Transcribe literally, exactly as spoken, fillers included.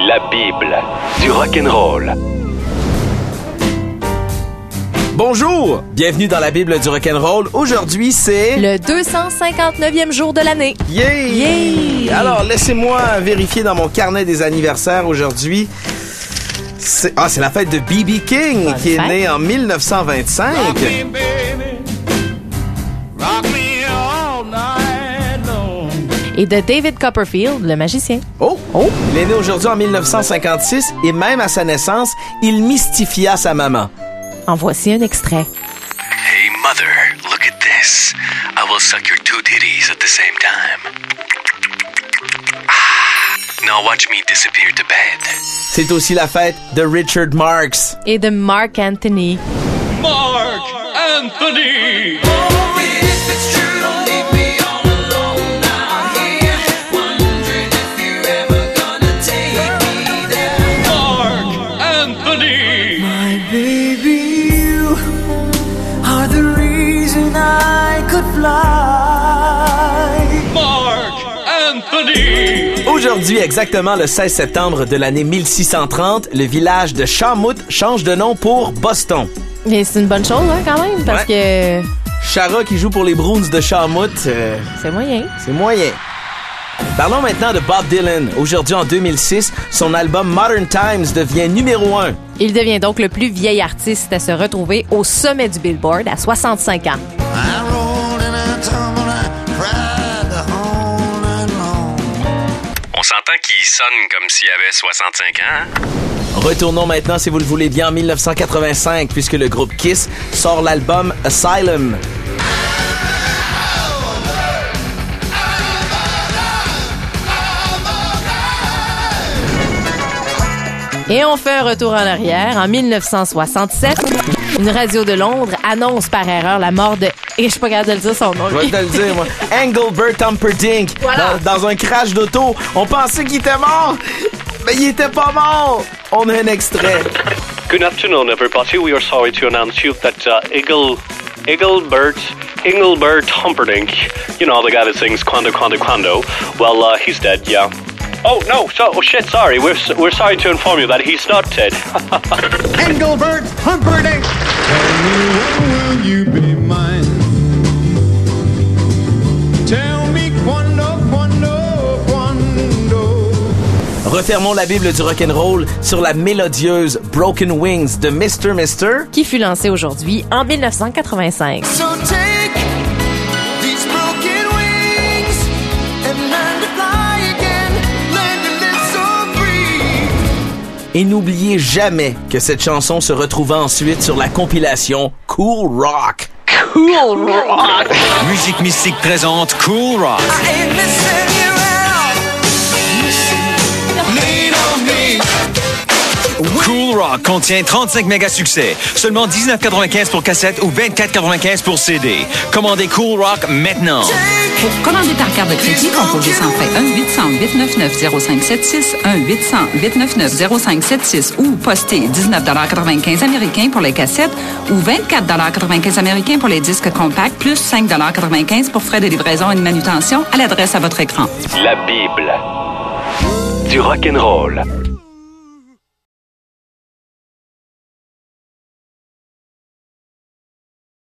La Bible du rock'n'roll. Bonjour, bienvenue dans la Bible du rock'n'roll. Aujourd'hui, c'est... le deux cent cinquante-neuvième jour de l'année. Yeah! Yeah! Alors, laissez-moi vérifier dans mon carnet des anniversaires aujourd'hui. C'est... Ah, c'est la fête de B B King, Bonne qui est fête. né en dix-neuf cent vingt-cinq. Rock me, baby. Rock me all night long. Et de David Copperfield, le magicien. Oh! Oh! Il est né aujourd'hui en dix-neuf cent cinquante-six et même à sa naissance, il mystifia sa maman. En voici un extrait. Hey mother, look at this. I will suck your two titties at the same time. Ah, now watch me disappear to bed. C'est aussi la fête de Richard Marx. Et de Mark Anthony. Mark Anthony. Mark Anthony. Baby, you are the reason I could fly. Mark Anthony. Aujourd'hui, exactement le seize septembre de l'année mille six cent trente, le village de Charmouth change de nom pour Boston. Mais c'est une bonne chose, hein, quand même, parce que Chara, qui joue pour les Bruins de Charmouth, euh, c'est moyen. c'est moyen. Parlons maintenant de Bob Dylan. Aujourd'hui, en deux mille six, son album Modern Times devient numéro un. Il devient donc le plus vieil artiste à se retrouver au sommet du Billboard à soixante-cinq ans. On s'entend qu'il sonne comme s'il avait soixante-cinq ans. Hein? Retournons maintenant, si vous le voulez bien, en dix-neuf cent quatre-vingt-cinq, puisque le groupe Kiss sort l'album Asylum. Et on fait un retour en arrière. En dix-neuf cent soixante-sept, une radio de Londres annonce par erreur la mort de... Et je suis pas capable de le dire son nom. Je vais te le dire, moi. Engelbert Humperdinck. Voilà. Dans, dans un crash d'auto. On pensait qu'il était mort, mais il était pas mort. On a un extrait. Good afternoon, everybody. We are sorry to announce you that uh, Eagle, Engelbert, Engelbert Humperdinck, you know, the guy that sings Quando, Quando, Quando, well, uh, he's dead, yeah. Oh, no, so, oh, shit, sorry. We're, we're sorry to inform you that he's not dead. Engelbert Humperdinck. Tell me when will you be mine? Tell me quando, quando, quando. Refermons la Bible du rock'n'roll sur la mélodieuse Broken Wings de mister Mister. Qui fut lancé aujourd'hui en dix-neuf cent quatre-vingt-cinq. So take these broken wings and learn to fly again. Learn to live so free. Et n'oubliez jamais que cette chanson se retrouva ensuite sur la compilation Cool Rock. Cool Rock! Musique Mystique présente Cool Rock. I ain't missing you out. Lean on me. Cool Rock contient trente-cinq méga succès. Seulement dix-neuf quatre-vingt-quinze pour cassette ou vingt-quatre quatre-vingt-quinze pour C D. Commandez Cool Rock maintenant. Pour commander par carte de crédit, composez sans frais un huit cents huit neuf neuf zéro cinq sept six, un huit cents huit neuf neuf zéro cinq sept six ou postez dix-neuf quatre-vingt-quinze américains pour les cassettes ou vingt-quatre quatre-vingt-quinze américains pour les disques compacts, plus cinq quatre-vingt-quinze pour frais de livraison et de manutention à l'adresse à votre écran. La Bible du rock'n'roll.